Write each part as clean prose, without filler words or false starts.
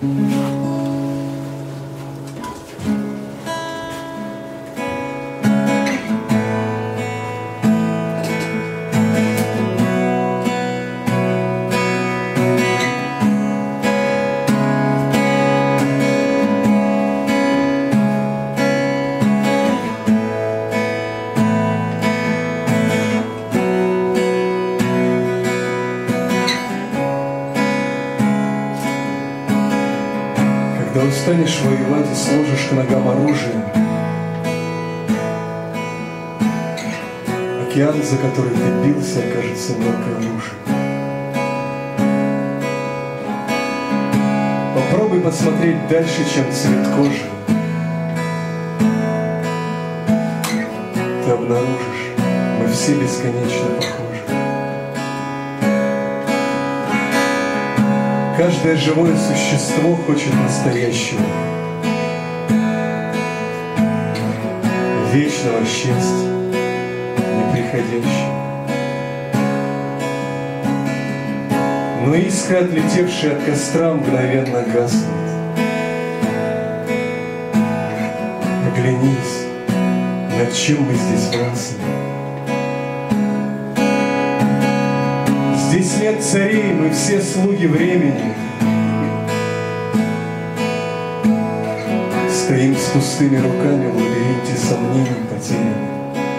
Когда устанешь воевать и сложишь к ногам оружие, океан, за который ты бился, окажется мелкой лужей. Попробуй посмотреть дальше, чем цвет кожи. Ты обнаружишь, мы все бесконечно похожи. Каждое живое существо хочет настоящего, вечного счастья, неприходящего. Но искра, отлетевшая от костра, мгновенно гаснет. Оглянись, над чем мы здесь властны. Здесь нет царей, мы все слуги времени. Стоим с пустыми руками в лабиринте сомнений потерянных.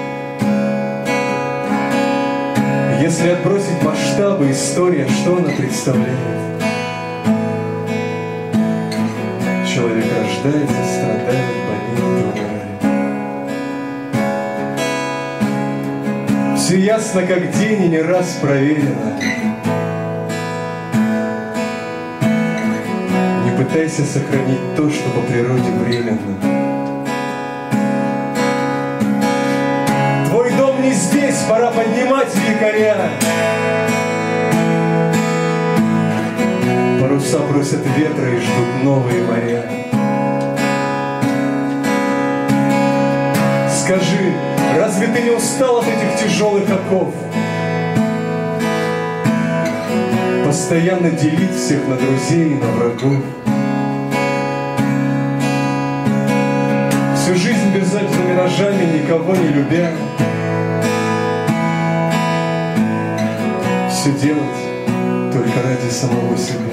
Если отбросить масштабы, история, что она представляет? Человек рождается, страдает, болеет, умирает. Все ясно, как день, и не раз проверено. Не пытайся сохранить то, что по природе временно. Твой дом не здесь, пора поднимать якоря. Паруса бросят ветра и ждут новые моря. Скажи, разве ты не устал от этих тяжелых оков? Постоянно делить всех на друзей и на врагов. Всю жизнь бежать за миражами, никого не любя. Все делать только ради самого себя.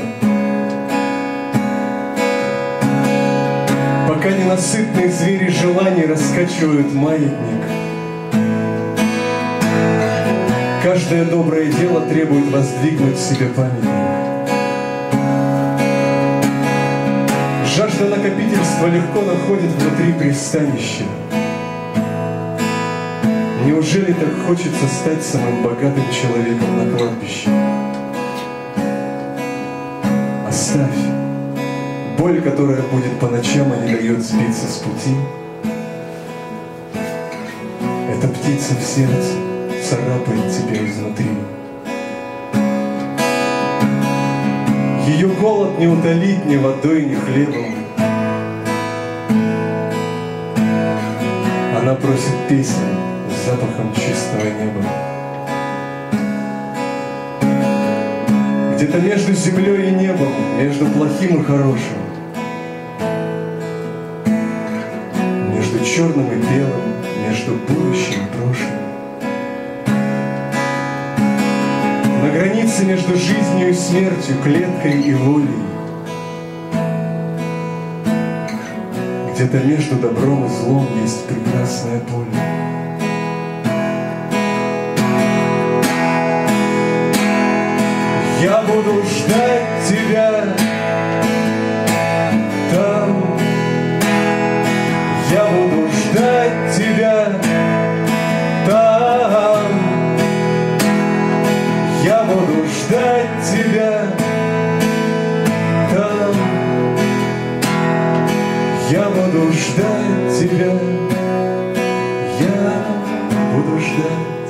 Пока ненасытные звери желаний раскачивают маятник, каждое доброе дело требует воздвигнуть себе памятник. Жажда накопительства легко находит внутри пристанище. Неужели так хочется стать самым богатым человеком на кладбище? Оставь боль, которая будет по ночам, а не дает сбиться с пути. Эта птица в сердце царапает тебя изнутри. Ее голод не утолить ни водой, ни хлебом. Она просит песен с запахом чистого неба. Где-то между землей и небом, между плохим и хорошим, между черным и белым, между будущим и прошлым, на границе между жизнью и смертью, клеткой и волей, где-то между добром и злом есть прекрасное поле. Я буду ждать тебя там. Я буду ждать тебя там. Я буду ждать тебя там. Я буду ждать тебя. Я буду ждать.